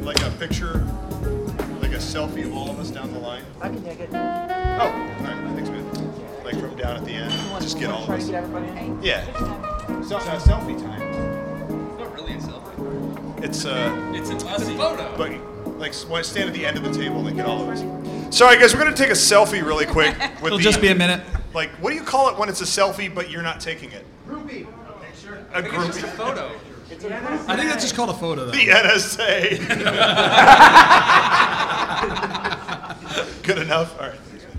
like a picture, like a selfie of all of us down the line? I can take it. Oh, all right. Thanks, man. Like from down at the end, just get all of us. Yeah. So selfie time. It's not really a selfie. It's It's a photo. But like stand at the end of the table and get all of us. Sorry, guys, we're gonna take a selfie really quick. With It'll just be a minute. Like, what do you call it when it's a selfie but you're not taking it? Groupie. A groupie. It's just a photo. I think that's just called a photo, though. The NSA. Good enough. All right.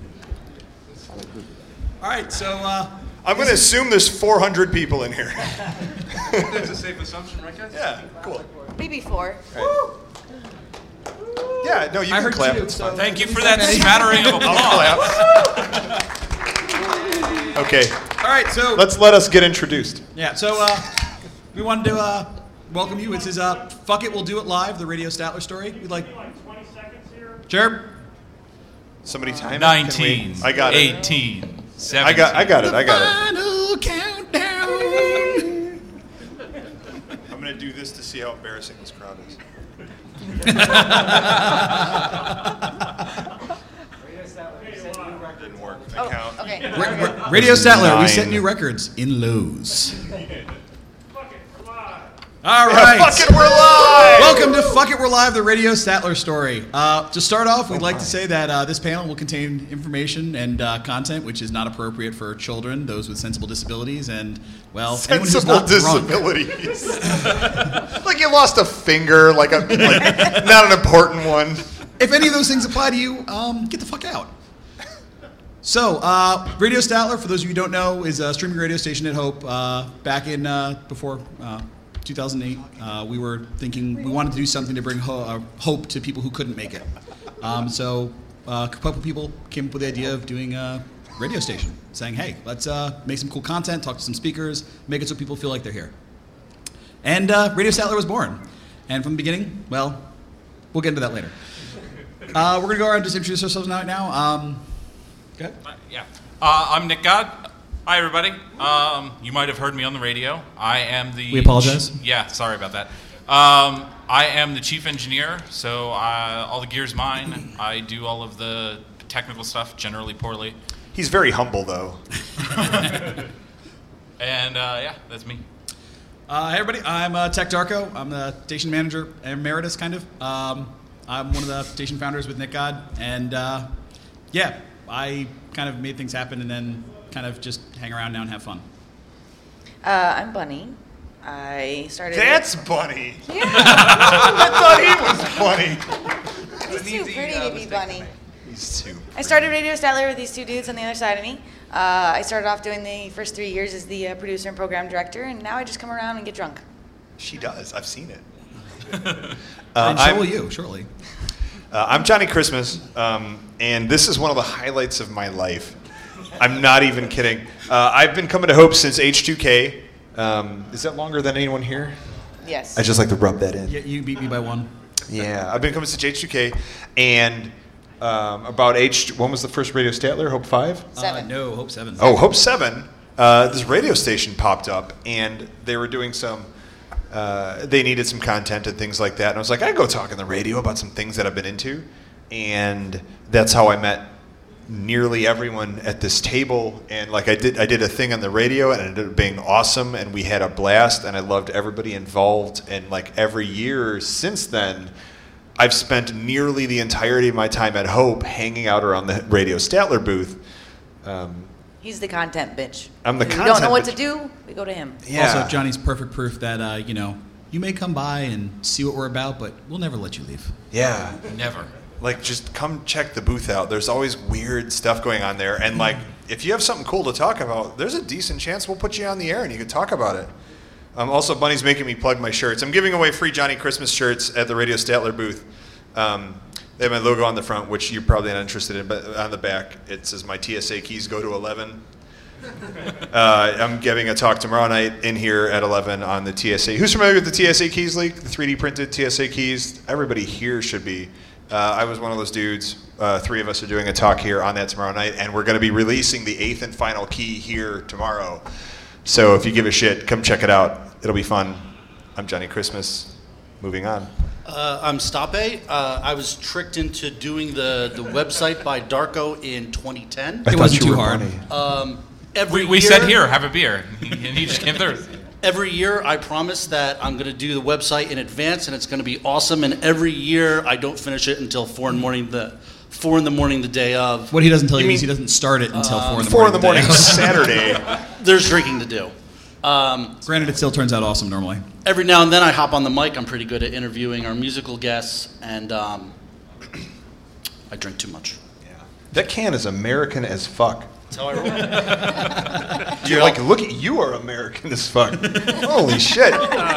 All right, so I'm going to assume there's 400 people in here. That's a safe assumption, right, guys? Yeah, cool. Maybe 4. Right. Yeah, no, you I can heard clap. two, It's so fine. Thank you for that smattering of applause. I'll clap. Okay, all right, so let us get introduced. yeah, so we wanted to welcome you. It's his "Fuck It, We'll Do It Live," the Radio Statler story. We'd like 20 seconds here. Sure. Somebody time it? 19. Can we- I got it. 18. 17. I got it. Final countdown. I'm going to do this to see how embarrassing this crowd is. Didn't work. I count. Okay. Radio Statler, we 9. set new records in Lowe's. Fuck it, we're live. All right. Fuck it, we're live! Welcome to Fuck It, We're Live, the Radio Statler story. To start off, we'd like to say that this panel will contain information and content which is not appropriate for children, those with sensible disabilities, and, well, anyone who's Sensible not drunk. disabilities. Like you lost a finger, like not an important one. If any of those things apply to you, get the fuck out. So, Radio Statler, for those of you who don't know, is a streaming radio station at Hope. Back in before 2008, we were thinking we wanted to do something to bring hope to people who couldn't make it. So, a couple people came up with the idea of doing a radio station, saying, "Hey, let's make some cool content, talk to some speakers, make it so people feel like they're here." And Radio Statler was born. And from the beginning, well, we'll get into that later. We're going to go around and just introduce ourselves now. Go ahead. Yeah. I'm Nick God. Hi, everybody. You might have heard me on the radio. I am the... We apologize. Yeah, sorry about that. I am the chief engineer, so all the gear's mine. I do all of the technical stuff, generally poorly. He's very humble, though. And, yeah, that's me. Hey, everybody. I'm Tech Darko. I'm the station manager emeritus, kind of. I'm one of the station founders with Nick God. And, yeah, I kind of made things happen and then kind of just hang around now and have fun. I'm Bunny. I started. That's Bunny. Yeah. I thought he was funny. He's too pretty to be Bunny. He's too. I started Radio Statler with these two dudes on the other side of me. I started off doing the first 3 years as the producer and program director, and now I just come around and get drunk. She does. I've seen it. And so will you, shortly. I'm Johnny Christmas, and this is one of the highlights of my life. I'm not even kidding. I've been coming to Hope since H2K. Is that longer than anyone here? Yes. I just like to rub that in. Yeah, you beat me by one. Yeah, I've been coming since H2K, and when was the first Radio Statler? Hope 5? 7. No, Hope 7. Oh, Hope 7. This radio station popped up, and they were doing they needed some content and things like that. And I was like, I'd go talk on the radio about some things that I've been into. And that's how I met nearly everyone at this table. And like I did a thing on the radio, and it ended up being awesome, and we had a blast, and I loved everybody involved. And like every year since then, I've spent nearly the entirety of my time at Hope hanging out around the Radio Statler booth. He's the content bitch. I'm the If we content don't know what bitch. to do, we go to him. Yeah. Also, Johnny's perfect proof that, you may come by and see what we're about, but we'll never let you leave. Yeah. Never. Like, just come check the booth out. There's always weird stuff going on there. And, like, if you have something cool to talk about, there's a decent chance we'll put you on the air and you can talk about it. Also, Bunny's making me plug my shirts. I'm giving away free Johnny Christmas shirts at the Radio Statler booth. They have my logo on the front, which you're probably not interested in, but on the back, it says my TSA keys go to 11. I'm giving a talk tomorrow night in here at 11 on the TSA. Who's familiar with the TSA keys leak? The 3D printed TSA keys? Everybody here should be. I was one of those dudes. 3 of us are doing a talk here on that tomorrow night, and we're going to be releasing the 8th and final key here tomorrow. So if you give a shit, come check it out. It'll be fun. I'm Johnny Christmas. Moving on. I'm Stape. I was tricked into doing the website by Darko in 2010. It wasn't too hard. We said here, have a beer, and he just came through. Every year, I promise that I'm going to do the website in advance, and it's going to be awesome. And every year, I don't finish it until 4 in the morning the day of. What he doesn't tell you is he doesn't start it until 4 in the morning. 4 in the morning Saturday. There's drinking to do. Granted, it still turns out awesome normally. Every now and then, I hop on the mic. I'm pretty good at interviewing our musical guests, and I drink too much. Yeah. That can is American as fuck. That's how I roll. You're like, look at you are American as fuck. Holy shit.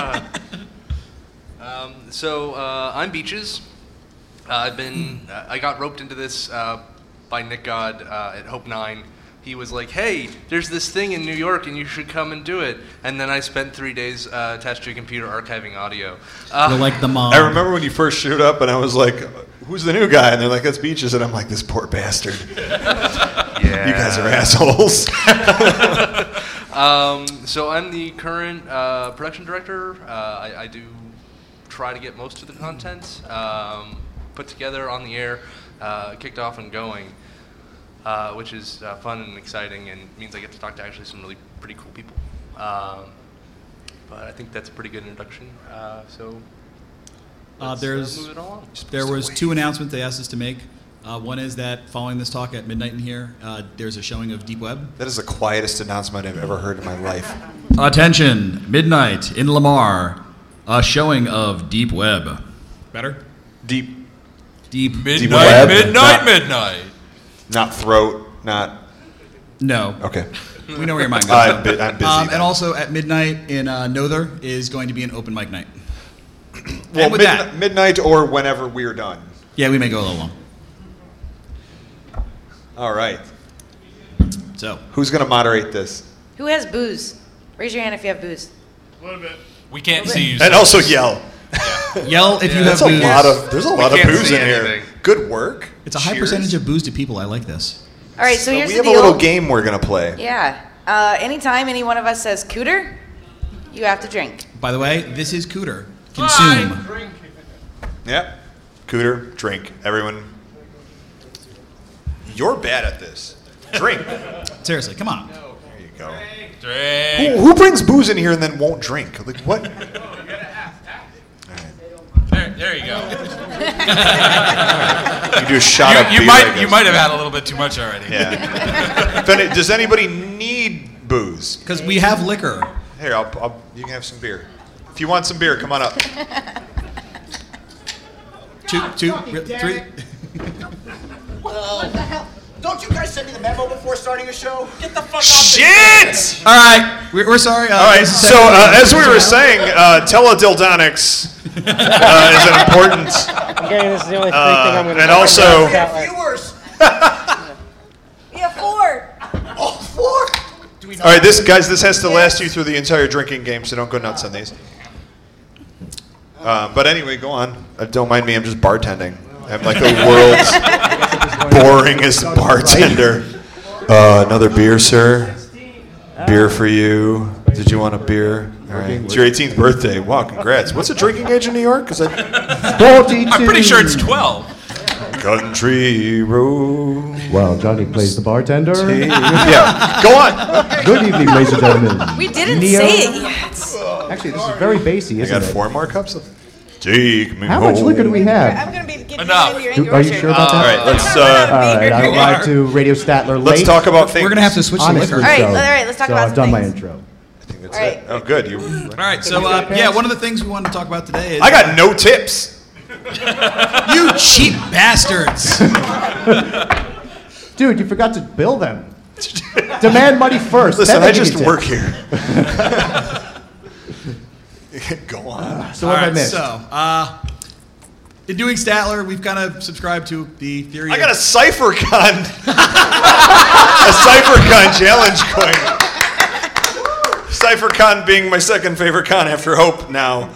I'm Beaches. I got roped into this by Nick God at Hope 9. He was like, hey, there's this thing in New York and you should come and do it. And then I spent 3 days attached to a computer archiving audio. You're like the mom. I remember when you first showed up and I was like, who's the new guy? And they're like, that's Beaches. And I'm like, this poor bastard. Yeah. You guys are assholes. So I'm the current production director. I do try to get most of the content put together on the air, kicked off and going, which is fun and exciting and means I get to talk to actually some really pretty cool people. But I think that's a pretty good introduction. Let's move it along. There was 2 announcements they asked us to make. One is that following this talk at midnight in here, there's a showing of Deep Web. That is the quietest announcement I've ever heard in my life. Attention, midnight in Lamar, a showing of Deep Web. Better? Deep. Midnight, web? midnight. Not throat, not... No. Okay. We know where your mind goes. I'm busy. then. And also at midnight in Nother is going to be an open mic night. Well, and with that, midnight or whenever we're done. yeah, we may go a little long. All right. So, Who's going to moderate this? Who has booze? Raise your hand if you have booze. A little bit. We can't see you. And also yell. yell if you have That's booze. there's a lot of can't booze see in here. anything. Good work. It's a high Cheers. percentage of booze to people. I like this. All right, so here's We the have a deal. little game we're going to play. Yeah. Anytime any one of us says cooter, you have to drink. By the way, this is Cooter. Consume. Yep. Cooter, drink. Everyone. You're bad at this. Drink. Seriously, come on. There you go. Drink. Who brings booze in here and then won't drink? Like, what? There you go. You do a shot of beer. You might have had a little bit too much already. Yeah. Does anybody need booze? Because we have liquor. Here, you can have some beer. If you want some beer, come on up. 2, 3. What the hell? Don't you guys send me the memo before starting a show? Get the fuck Shit! All right, we're sorry. All right, so as we were saying, teledildonics is an important... Okay, this is the only free thing I'm going to and also... viewers. We have 4. All 4? All right, this has to last you through the entire drinking game, so don't go nuts on these. But anyway, go on. Don't mind me, I'm just bartending. I'm like the world's boringest bartender. Another beer, sir? Beer for you. Did you want a beer? All right. It's your 18th birthday. Wow, congrats. What's the drinking age in New York? I'm pretty sure it's 12. Country road. Well, Johnny plays the bartender. Yeah, go on. Good evening, ladies and gentlemen. We didn't Neo. say it yet. Actually, this is very bassy, I isn't got it? 4 more cups of... Take me How home. much liquor do we have? I'm going to be getting Enough. into your Are you sure about that? All right, let's... All right, I arrived to Radio Statler late. Let's talk about things. We're gonna have to switch to Honestly, liquor. All right, so, all right, let's talk so about I've some done my things. intro. I think that's All right. it. Oh, good. You. All right, so yeah, one of the things we wanted to talk about today is I got no tips. you cheap bastards. Dude, you forgot to bill them. Demand money first. Listen, then they I give you just tips. work here. Go on. So what have I missed? So, in doing Statler, we've kind of subscribed to the theory. I got a CypherCon. A CypherCon challenge going. CypherCon being my second favorite con after Hope now.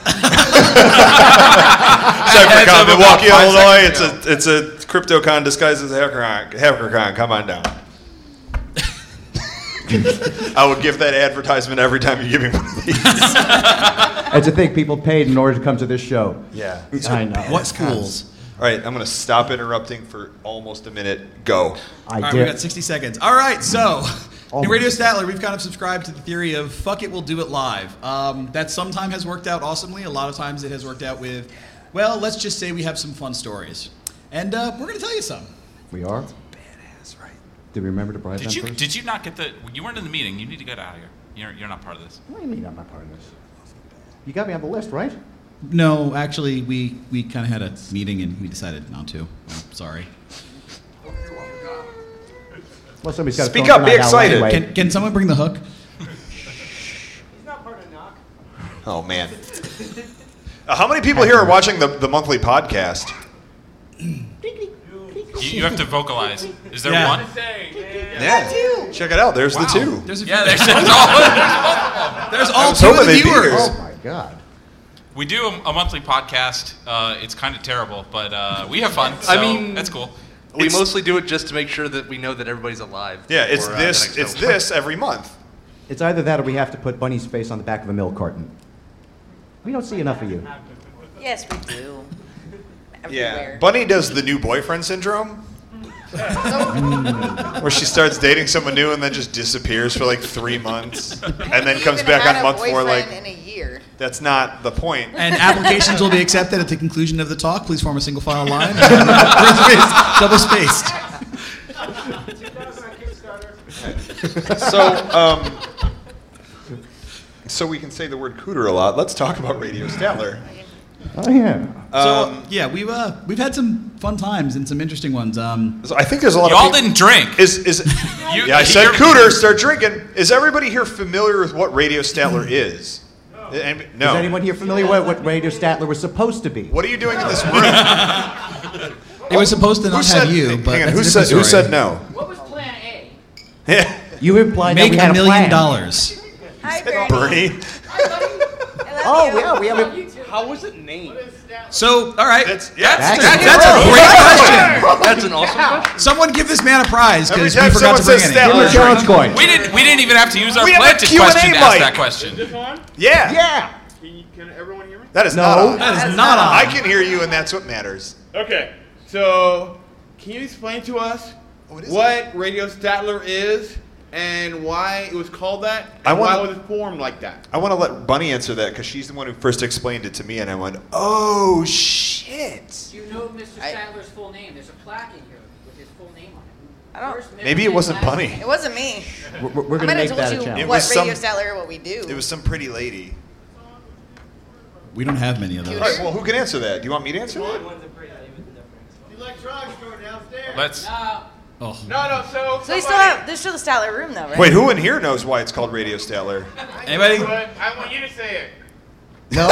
CypherCon, Milwaukee, Illinois. It's a CryptoCon disguised as a HackerCon. Come on down. I will give that advertisement every time you give me one of these. And to think people paid in order to come to this show. Yeah. I know. What schools? All right, I'm going to stop interrupting for almost a minute. Go. I All right, did. we got 60 seconds. All right, so in Almost. Radio Statler, we've kind of subscribed to the theory of fuck it, we'll do it live. That sometimes has worked out awesomely. A lot of times it has worked out with, well, let's just say we have some fun stories. And we're going to tell you some. We are? Badass, right? Did we remember to bribe them first? Did you not get the? You weren't in the meeting. You need to get out of here. You're not part of this. What do you mean I'm not part of this? You got me on the list, right? No, actually, we kind of had a meeting and we decided not to. I'm sorry. Well, somebody's got to Speak up, be excited. Anyway. Can someone bring the hook? He's not part of Knock. Oh, man. How many people here are watching the monthly podcast? You have to vocalize. Is there Yeah. one? Yeah. Check it out. There's the two. There's a Yeah, few- there's all was two of hoping the they'd be viewers. here. Oh, my God. We do a monthly podcast. It's kind of terrible, but we have fun. So I mean- that's cool. We It's- mostly do it just to make sure that we know that everybody's alive. Yeah, it's for, the this. next It's show. this every month. It's either that or we have to put Bunny's face on the back of a milk carton. We don't see enough of you. Yes, we do. Yeah. Everywhere. Bunny does the new boyfriend syndrome. Where she starts dating someone new and then just disappears for like 3 months and then comes Even back had on a month 4 like, boyfriend in a year. that's not the point. And applications will be accepted at the conclusion of the talk. Please form a single file line. Double spaced. 2000 on Kickstarter. So we can say the word cooter a lot. Let's talk about Radio Statler. Oh, yeah. So yeah, we've had some fun times and some interesting ones. So I think there's a lot Y'all of people. didn't drink. Yeah, I said cooter. Start drinking. Is everybody here familiar with what Radio Statler is? No. Is anyone here familiar with what Radio Statler was supposed to be? What are you doing in this room? It was supposed to not have you, but hang on, that's who a said different story. no? What was Plan A? Yeah, You implied that Make we had $1 million. Hi, Bernie. Bernie. I love Oh, you. yeah, we have a... How was it named? So all right, That's that's good. a great question. That's an awesome question. Someone give this man a prize Every because we time forgot to someone bring says any. Give him a challenge coin. We didn't even have to use our We have a planted Q&A question to ask mic. that question. This on? Yeah. Yeah. Can everyone hear me? That is No. not on. That is not on. I can hear you, and that's what matters. Okay, so can you explain to us What is what Radio Statler is and why it was called that? I And why wanna- was it formed like that? I want to let Bunny answer that because she's the one who first explained it to me, and I went, "Oh shit!" Do you know Mr. Statler's full name? There's a plaque in here with his full name on it. I don't. First, middle Maybe it name, wasn't last Bunny. name. It wasn't me. We're I going to might make have that told a you challenge. It what was some- Radio Statler, what we do. It was some pretty lady. We don't have many of those. All right, well, who can answer that? Do you want me to answer that? The electronics store downstairs. Let's. Oh. No, so So they still the Statler room though, right? Wait, who in here knows why it's called Radio Statler? Anybody? But I want you to say it. No?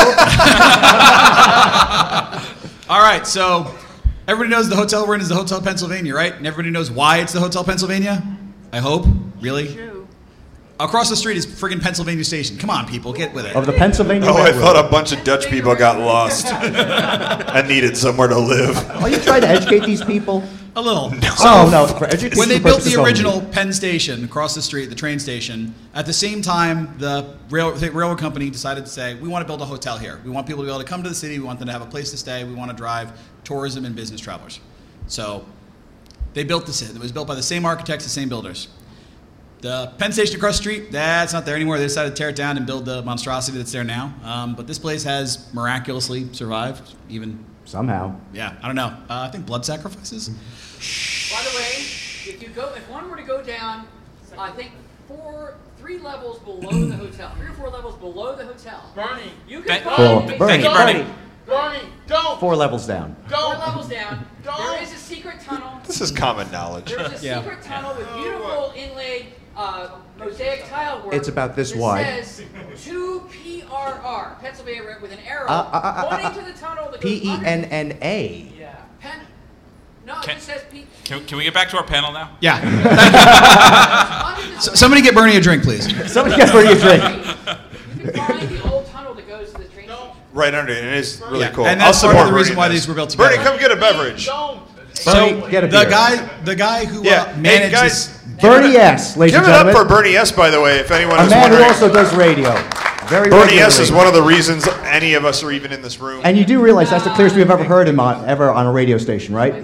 All right, so everybody knows the hotel we're in is the Hotel Pennsylvania, right? And everybody knows why it's the Hotel Pennsylvania? I hope. Really? Across the street is friggin' Pennsylvania Station. Come on, people, get with it. Of the Pennsylvania Oh, I Railroad. thought a bunch of Dutch people got lost and needed somewhere to live. Are you trying to educate these people? A little. Oh, no. For education When they built purposes the only. original Penn Station across the street, the train station, at the same time, the railroad company decided to say, we want to build a hotel here. We want people to be able to come to the city. We want them to have a place to stay. We want to drive tourism and business travelers. So they built this. It was built by the same architects, the same builders. The Penn Station across the street, that's not there anymore. They decided to tear it down and build the monstrosity that's there now. But this place has miraculously survived, even, Somehow. yeah, I don't know. I think blood sacrifices. By the way, if one were to go down, I think 3 levels below the hotel, 3 or 4 levels below the hotel, Bernie. you Thank- can find Thank you, Bernie. Bernie, don't. 4 levels down. 4 Don't. levels down. There is a secret tunnel. This is common knowledge. There's a Yeah. secret tunnel with beautiful inlaid mosaic tile work. It's about this that wide. says 2PRR, Pennsylvania Railroad, with an arrow pointing to the tunnel that goes under. PENNA. Pen. No, it Can- just says P. Can we get back to our panel now? Yeah. Under the Somebody get Bernie a drink, please. Somebody get Bernie a drink. You can find the old tunnel that goes to the train station. Right under it. It is really Yeah, cool. and that's I'll part of support the reason Bernie why in these this. were built together. Bernie, come get a beverage. Don't. So get a the beer. guy who Hey, manages guys, Bernie S, ladies give and it up gentlemen. for Bernie S, by the way, if anyone A is man who wondering. also does radio. Very Bernie S regularly. is one of the reasons any of us are even in this room. And you do realize that's the clearest we've ever heard him on, ever on a radio station, right?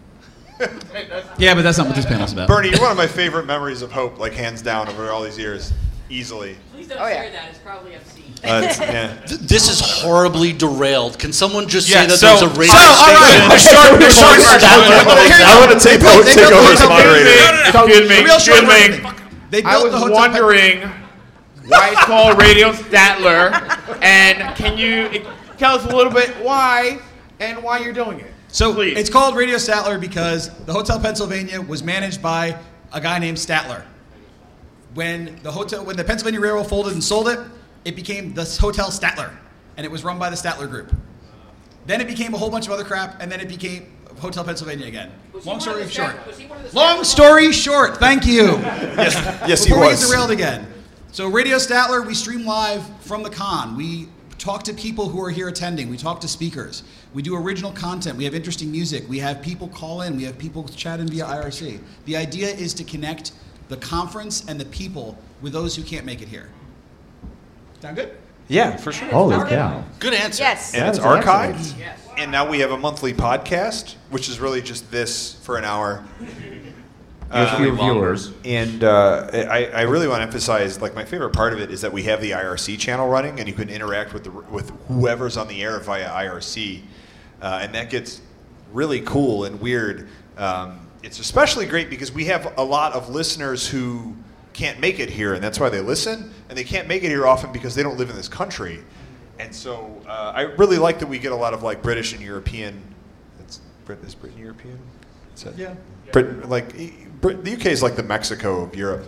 Yeah, but that's not what this panel's about. Bernie, you're one of my favorite memories of Hope, like hands down over all these years, easily. Please don't share that. It's probably obscene. Yeah. This is horribly derailed. Can someone just Yeah, say that so- there's a radio all right, station? the short version. I want to take over as moderator. Excuse me. The real short Excuse me. version. They I built was the hotel. wondering why it's called Radio Statler, and can you tell us a little bit why and why you're doing it? So Please. it's called Radio Statler because the Hotel Pennsylvania was managed by a guy named Statler. When the Pennsylvania Railroad folded and sold it, it became the Hotel Statler, and it was run by the Statler Group. Then it became a whole bunch of other crap, and then it became Hotel Pennsylvania again. Long story short. Long story short. Thank you. Yes, he Before we get was. derailed again. So Radio Statler, we stream live from the con. We talk to people who are here attending. We talk to speakers. We do original content. We have interesting music. We have people call in. We have people chat in via IRC. The idea is to connect the conference and the people with those who can't make it here. Sound good? Yeah, for sure. Holy cow. Good answer. Yes. And it's That was an archived. excellent- And now we have a monthly podcast, which is really just this for an hour. There's fewer viewers. And I really want to emphasize, like, my favorite part of it is that we have the IRC channel running, and you can interact with whoever's on the air via IRC, and that gets really cool and weird. It's especially great because we have a lot of listeners who can't make it here, and that's why they listen, and they can't make it here often because they don't live in this country. And so I really like that we get a lot of like British and European. Is Britain European? Is that, Yeah. Britain, like the UK is like the Mexico of Europe.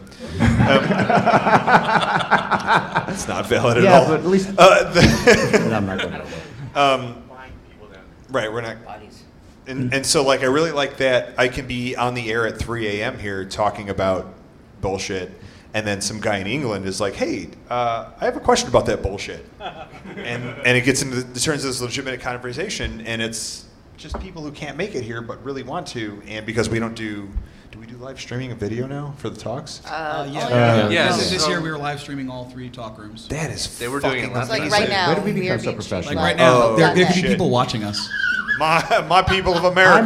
It's not valid at all. Yeah, but at least. I'm not going to. Right, we're not. And so like I really like that I can be on the air at 3 a.m. here talking about bullshit. And then some guy in England is like, "Hey, I have a question about that bullshit," and it gets into it turns into this legitimate conversation, and it's just people who can't make it here but really want to, and because we don't do we do live streaming of video now for the talks? Yes. This year we were live streaming all 3 talk rooms. That is They were doing it last Like night. right now. Where did we we become are so being professional? streamed Like live. right now, Oh, there could be shit. people watching us. My people of America.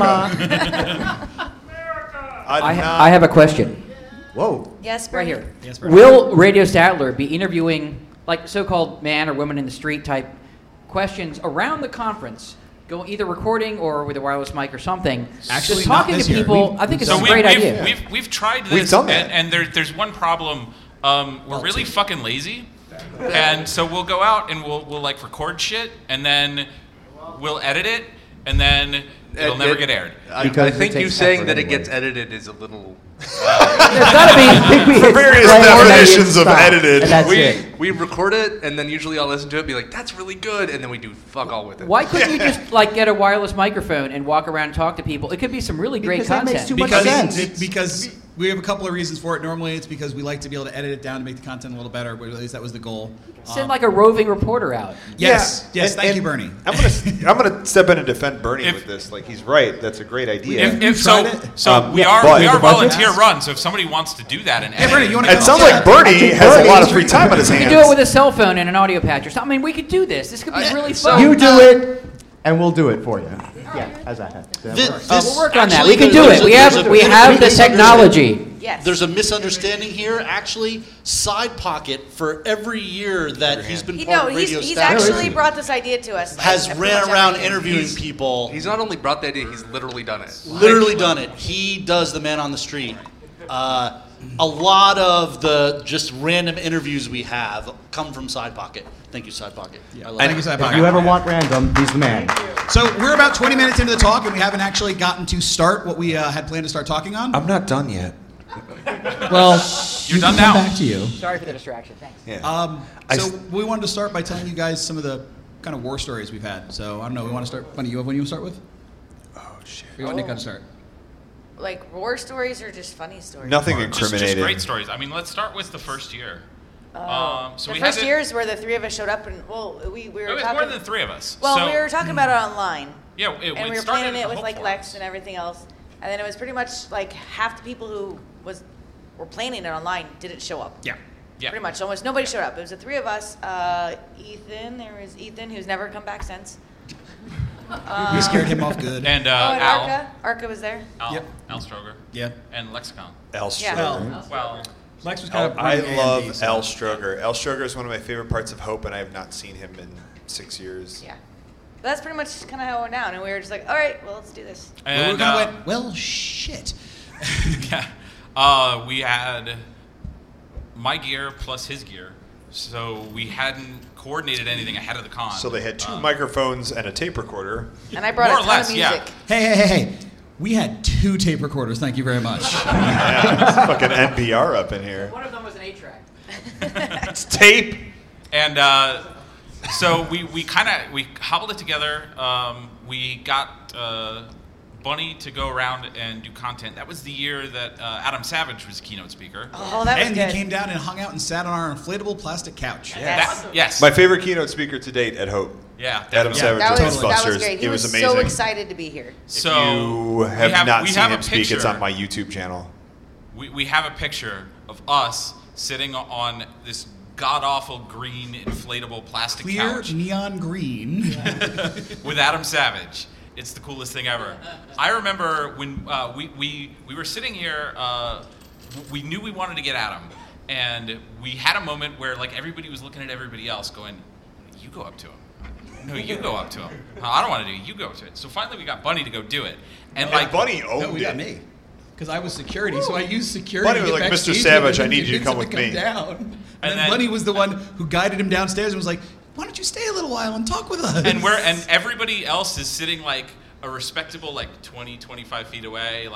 I have a question. Whoa. Yes, Right Bernie? here. Yes, Bernie. Will Radio Statler be interviewing like so-called man or woman in the street type questions around the conference, go either recording or with a wireless mic or something? Actually, just not talking this to year. people. I think it's So a great idea. We've tried this, We've done that. and there's one problem. We're really fucking lazy, and so we'll go out and we'll like record shit, and then we'll edit it, and then it'll never get aired. I Because it think you takes saying effort that it anyway. gets edited is a little. There's got to be. For various definitions of edited. And that's we it. we record it and then usually I'll listen to it and be like, that's really good, and then we do fuck all with it. Why couldn't you just like get a wireless microphone and walk around and talk to people? It could be some really great Because that content. makes too much Because, sense. because we have a couple of reasons for it. Normally, it's because we like to be able to edit it down to make the content a little better, but at least that was the goal. Send like a roving reporter out. Yes, Yeah. yes. And- Thank you, and Bernie. I'm gonna step in and defend Bernie If- with this. Like he's right. That's a great idea. If tried so, it? so we yeah, are but- we the are budget? volunteer run. So if somebody wants to do that and Hey, Bernie, you want to? It sounds like Bernie has a lot of free time on his You hands. can do it with a cell phone and an audio patch or something. I mean, we could do this. This could be really fun. You do it, and we'll do it for you. Yeah, how's that? We'll work on that. Actually, We can do there's it. a- We there's have a we bit of have a the misunderstanding. technology. Yes. There's a misunderstanding here. Actually, Side Pocket, for every year that he's been part of Radio He's Stack, actually brought this idea to us. has Like, ran pretty much around everything. interviewing people. He's not only brought the idea, he's literally done it. Literally done it. He does the man on the street. A lot of the just random interviews we have come from Side Pocket. Thank you, Side Pocket. I love Thank it. you, Side If Pocket. you ever want random, he's the man. So we're about 20 minutes into the talk, and we haven't actually gotten to start what we had planned to start talking on. I'm not done yet. Well, You're done come now. back to you. Sorry for the distraction. Thanks. Yeah. So we wanted to start by telling you guys some of the kind of war stories we've had. So I don't know. We want to start. Funny, you have one you want to start with? Oh shit. We want Nick to start. Like war stories or just funny stories? Nothing just incriminating. great stories. I mean, let's start with the first year. So The we first had year is where the 3 of us showed up, and we It were was talking. more than 3 of us. Well, so, we were talking about it online. yeah, and we were started planning as it a with hope like for Lex us. and everything else. And then it was pretty much like half the people who were planning it online didn't show up. Yeah. Pretty much, almost nobody showed up. It was the three of us. Ethan, there was Ethan, who's never come back since. We scared him off good. And and Al. Arca. Arca was there. Al. Yep. Al Stroger. Yeah. And Lexicon. Al Yeah. Stroger. Well, Lex was kind of. I running love A&D, so- Al Stroger. Al Stroger is one of my favorite parts of Hope, and I have not seen him in 6 years. Yeah. But that's pretty much kind of how it went down. And we were just like, all right, well, let's do this. Well, we And, kind of went, well, shit. yeah. We had my gear plus his gear. So we hadn't coordinated anything ahead of the con. So they had 2 microphones and a tape recorder. And I brought More a or ton less, of yeah. music. Hey. We had 2 tape recorders. Thank you very much. Yeah, it's fucking NPR up in here. One of them was an 8-track. It's tape. And so we hobbled it together. We got Bunny to go around and do content. That was the year that Adam Savage was keynote speaker. Oh, that was And good. he came down and hung out and sat on our inflatable plastic couch. Yes. My favorite keynote speaker to date at Hope. Yeah, Adam definitely. Savage That of was Ghostbusters. great. He It was was amazing. so excited to be here. So you have not we seen have him a speak. It's picture. on my YouTube channel. We have a picture of us sitting on this god-awful green inflatable plastic Clear couch neon green. with Adam Savage. It's the coolest thing ever. I remember when we were sitting here, we knew we wanted to get Adam, and we had a moment where like everybody was looking at everybody else going, you go up to him. No, you go up to him. I don't want to do it. You go to it. So finally we got Bunny to go do it. And like Bunny No, owned we got it. me. Because I was security, so I used security. Bunny to was get like, backstage "Mr. with Savage, him I and need you to convince come him with me." Down. And then- Bunny was the one who guided him downstairs and was like, "Why don't you stay a little while and talk with us?" and everybody else is sitting like a respectable like 20, 25 feet away,